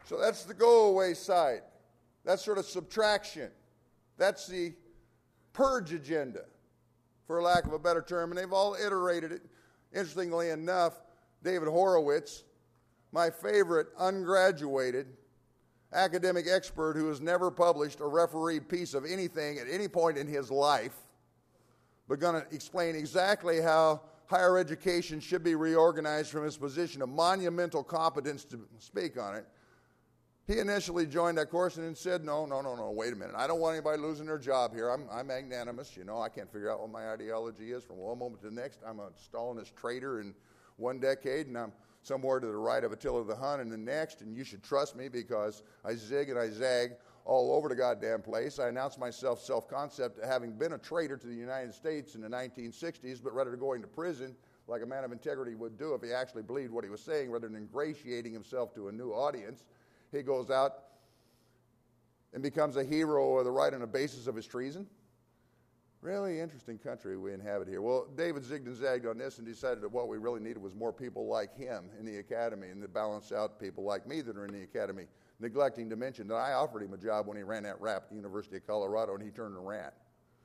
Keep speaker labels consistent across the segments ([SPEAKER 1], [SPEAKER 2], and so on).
[SPEAKER 1] So that's the go-away side. That's sort of subtraction. That's the purge agenda, for lack of a better term, and they've all iterated it. Interestingly enough, David Horowitz, my favorite ungraduated academic expert who has never published a refereed piece of anything at any point in his life, but going to explain exactly how higher education should be reorganized from his position of monumental competence to speak on it. He initially joined that course and then said, no, wait a minute. I don't want anybody losing their job here. I'm magnanimous. I can't figure out what my ideology is from one moment to the next. I'm a Stalinist traitor in one decade, and I'm somewhere to the right of Attila the Hun in the next, and you should trust me because I zig and I zag all over the goddamn place. I announced myself self-concept having been a traitor to the United States in the 1960s, but rather than going to prison like a man of integrity would do if he actually believed what he was saying, rather than ingratiating himself to a new audience, he goes out and becomes a hero of the right on the basis of his treason. Really interesting country we inhabit here. Well, David zigged and zagged on this and decided that what we really needed was more people like him in the academy and to balance out people like me that are in the academy, neglecting to mention that I offered him a job when he ran that rap at the University of Colorado, and he turned and ran.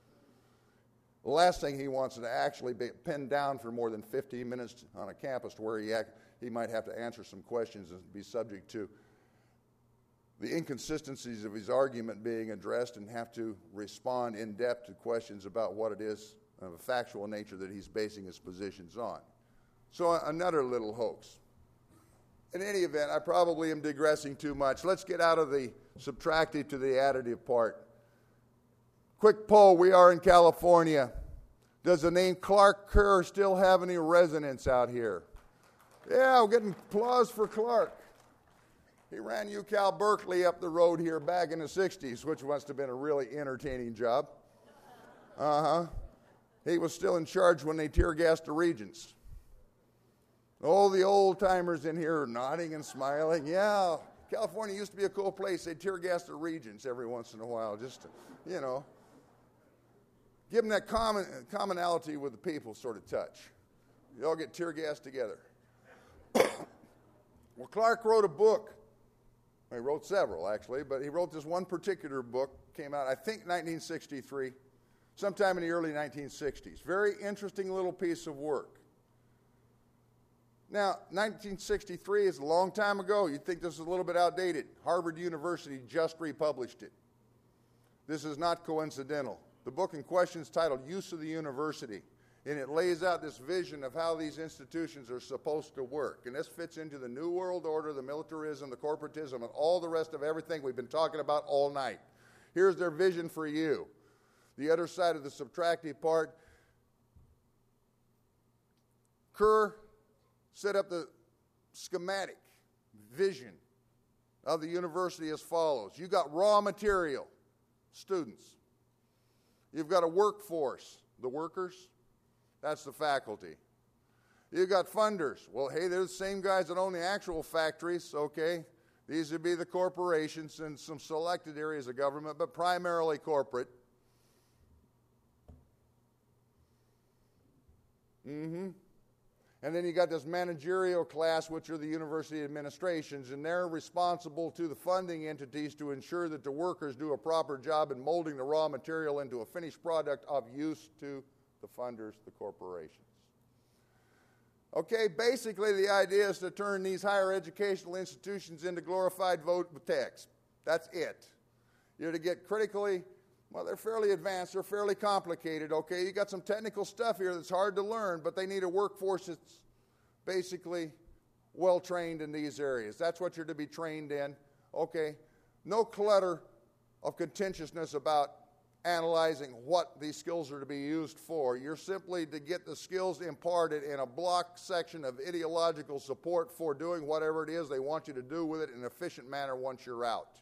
[SPEAKER 1] The last thing he wants is to actually be pinned down for more than 15 minutes on a campus to where he might have to answer some questions and be subject to the inconsistencies of his argument being addressed and have to respond in depth to questions about what it is of a factual nature that he's basing his positions on. So another little hoax. In any event, I probably am digressing too much. Let's get out of the subtractive to the additive part. Quick poll, we are in California. Does the name Clark Kerr still have any resonance out here? Yeah, we're getting applause for Clark. He ran UCal Berkeley up the road here back in the 60s, which must have been a really entertaining job. He was still in charge when they tear gassed the Regents. Oh, the old-timers in here are nodding and smiling. Yeah, California used to be a cool place. They tear gas the Regents every once in a while, just to, give them that commonality with the people sort of touch. You all get tear gassed together. Well, Clark wrote a book. He wrote several, actually, but he wrote this one particular book, came out, I think, 1963, sometime in the early 1960s. Very interesting little piece of work. Now, 1963 is a long time ago. You'd think this is a little bit outdated. Harvard University just republished it. This is not coincidental. The book in question is titled Use of the University, and it lays out this vision of how these institutions are supposed to work. And this fits into the New World Order, the militarism, the corporatism, and all the rest of everything we've been talking about all night. Here's their vision for you. The other side of the subtractive part, Kerr set up the schematic vision of the university as follows. You've got raw material, students. You've got a workforce, the workers. That's the faculty. You've got funders. Well, hey, they're the same guys that own the actual factories, okay? These would be the corporations and some selected areas of government, but primarily corporate. And then you got this managerial class, which are the university administrations, and they're responsible to the funding entities to ensure that the workers do a proper job in molding the raw material into a finished product of use to the funders, the corporations. Okay, basically the idea is to turn these higher educational institutions into glorified vote techs. That's it. You're to get critically, well, they're fairly advanced, they're fairly complicated, okay? You got some technical stuff here that's hard to learn, but they need a workforce that's basically well-trained in these areas. That's what you're to be trained in, okay? No clutter of contentiousness about analyzing what these skills are to be used for. You're simply to get the skills imparted in a block section of ideological support for doing whatever it is they want you to do with it in an efficient manner once you're out.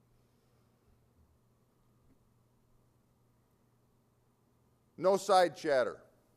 [SPEAKER 1] No side chatter.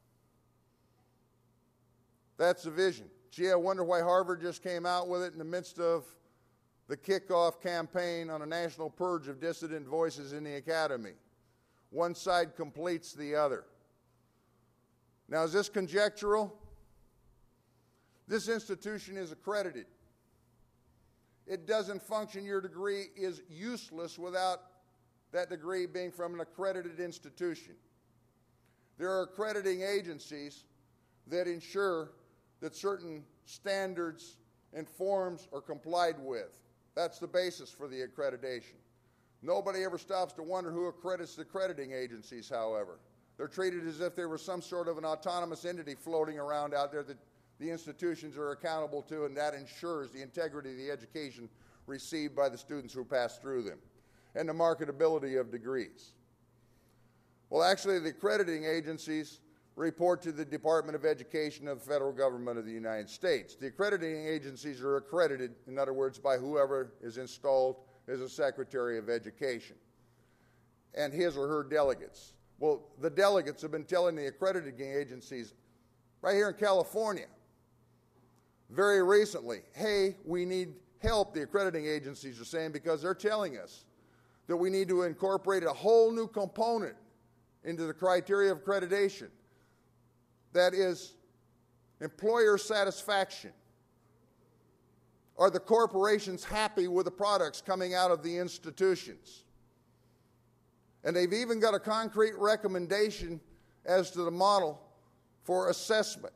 [SPEAKER 1] That's the vision. Gee, I wonder why Harvard just came out with it in the midst of the kickoff campaign on a national purge of dissident voices in the academy. One side completes the other. Now, is this conjectural? This institution is accredited. It doesn't function. Your degree is useless without that degree being from an accredited institution. There are accrediting agencies that ensure that certain standards and forms are complied with. That's the basis for the accreditation. Nobody ever stops to wonder who accredits the accrediting agencies, however. They're treated as if they were some sort of an autonomous entity floating around out there that the institutions are accountable to, and that ensures the integrity of the education received by the students who pass through them, and the marketability of degrees. Well, actually, the accrediting agencies report to the Department of Education of the federal government of the United States. The accrediting agencies are accredited, in other words, by whoever is installed as a Secretary of Education and his or her delegates. Well, the delegates have been telling the accrediting agencies right here in California very recently, hey, we need help, the accrediting agencies are saying, because they're telling us that we need to incorporate a whole new component into the criteria of accreditation. That is employer satisfaction. Are the corporations happy with the products coming out of the institutions? And they've even got a concrete recommendation as to the model for assessment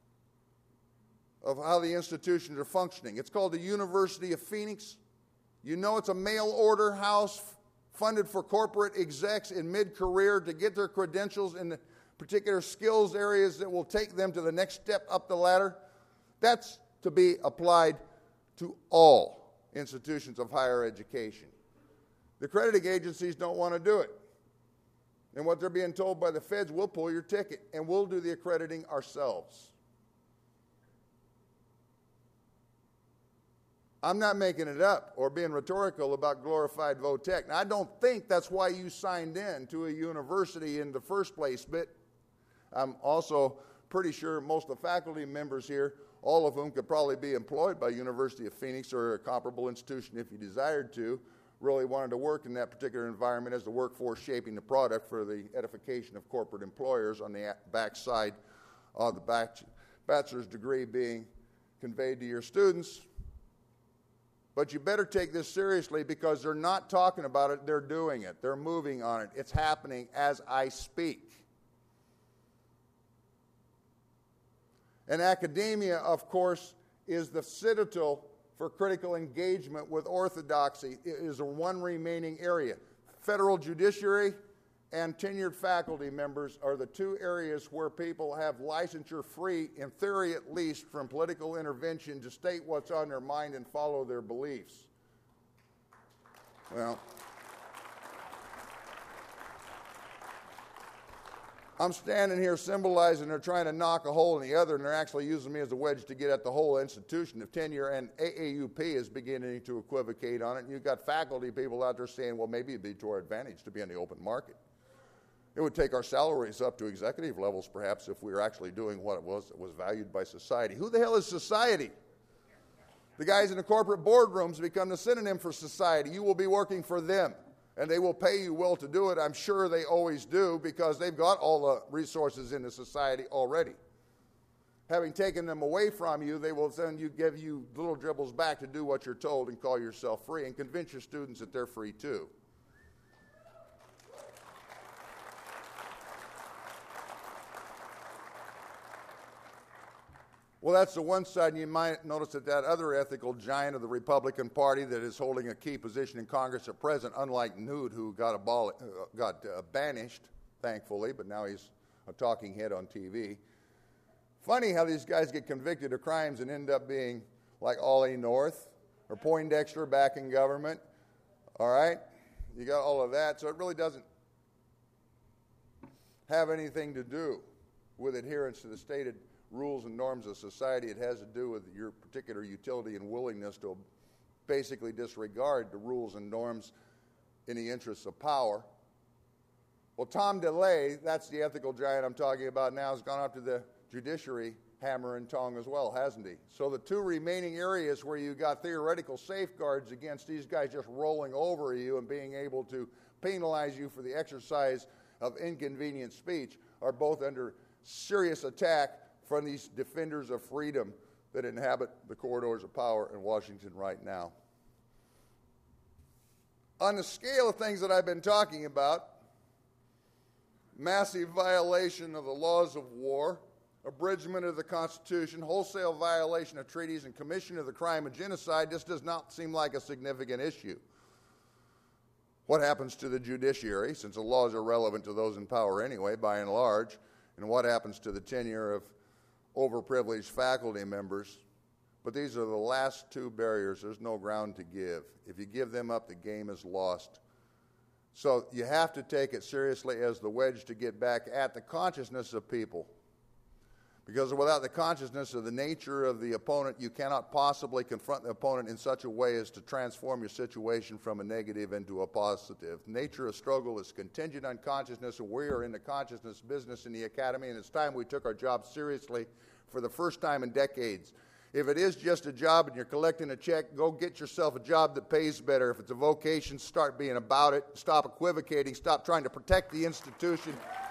[SPEAKER 1] of how the institutions are functioning. It's called the University of Phoenix. You know, it's a mail-order house funded for corporate execs in mid-career to get their credentials in the particular skills areas that will take them to the next step up the ladder. That's to be applied to all institutions of higher education. The accrediting agencies don't want to do it. And what they're being told by the feds, we'll pull your ticket and we'll do the accrediting ourselves. I'm not making it up or being rhetorical about glorified vo-tech. Now, I don't think that's why you signed in to a university in the first place, but I'm also pretty sure most of the faculty members here, all of whom could probably be employed by University of Phoenix or a comparable institution if you desired to, really wanted to work in that particular environment as the workforce shaping the product for the edification of corporate employers on the backside of the bachelor's degree being conveyed to your students. But you better take this seriously because they're not talking about it, they're doing it. They're moving on it. It's happening as I speak. And academia, of course, is the citadel for critical engagement with orthodoxy. It is the one remaining area. Federal judiciary and tenured faculty members are the two areas where people have licensure free, in theory at least, from political intervention to state what's on their mind and follow their beliefs. Well, I'm standing here symbolizing they're trying to knock a hole in the other, and they're actually using me as a wedge to get at the whole institution of tenure, and AAUP is beginning to equivocate on it. And you've got faculty people out there saying, well, maybe it'd be to our advantage to be on the open market. It would take our salaries up to executive levels, perhaps, if we were actually doing what it was that was valued by society. Who the hell is society? The guys in the corporate boardrooms become the synonym for society. You will be working for them, and they will pay you well to do it. I'm sure they always do because they've got all the resources in the society already. Having taken them away from you, they will then give you little dribbles back to do what you're told and call yourself free and convince your students that they're free too. Well, that's the one side, and you might notice that that other ethical giant of the Republican Party that is holding a key position in Congress at present, unlike Newt, who got banished, thankfully, but now he's a talking head on TV. Funny how these guys get convicted of crimes and end up being like Ollie North or Poindexter back in government, all right? You got all of that, so it really doesn't have anything to do with adherence to the stated rules and norms of society. It has to do with your particular utility and willingness to basically disregard the rules and norms in the interests of power. Well, Tom DeLay, that's the ethical giant I'm talking about now, has gone up to the judiciary hammer and tong as well, hasn't he? So the two remaining areas where you got theoretical safeguards against these guys just rolling over you and being able to penalize you for the exercise of inconvenient speech are both under serious attack from these defenders of freedom that inhabit the corridors of power in Washington right now. On the scale of things that I've been talking about, massive violation of the laws of war, abridgment of the Constitution, wholesale violation of treaties, and commission of the crime of genocide, this does not seem like a significant issue. What happens to the judiciary, since the laws are relevant to those in power anyway, by and large, and what happens to the tenure of overprivileged faculty members? But these are the last two barriers. There's no ground to give. If you give them up, the game is lost. So you have to take it seriously as the wedge to get back at the consciousness of people. Because without the consciousness of the nature of the opponent, you cannot possibly confront the opponent in such a way as to transform your situation from a negative into a positive. Nature of struggle is contingent on consciousness, and we are in the consciousness business in the academy, and it's time we took our job seriously for the first time in decades. If it is just a job and you're collecting a check, go get yourself a job that pays better. If it's a vocation, start being about it. Stop equivocating. Stop trying to protect the institution.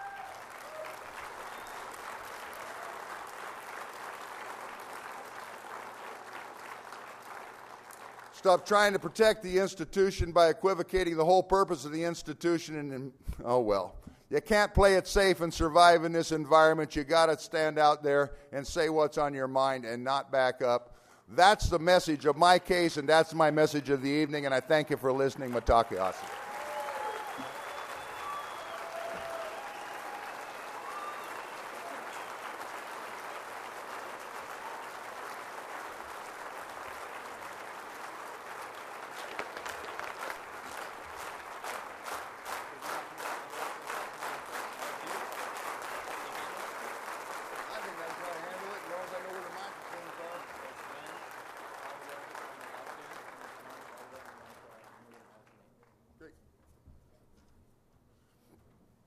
[SPEAKER 1] Stop trying to protect the institution by equivocating the whole purpose of the institution. And oh well. You can't play it safe and survive in this environment. You got to stand out there and say what's on your mind and not back up. That's the message of my case, and that's my message of the evening, and I thank you for listening. Mitakuye Oyasin.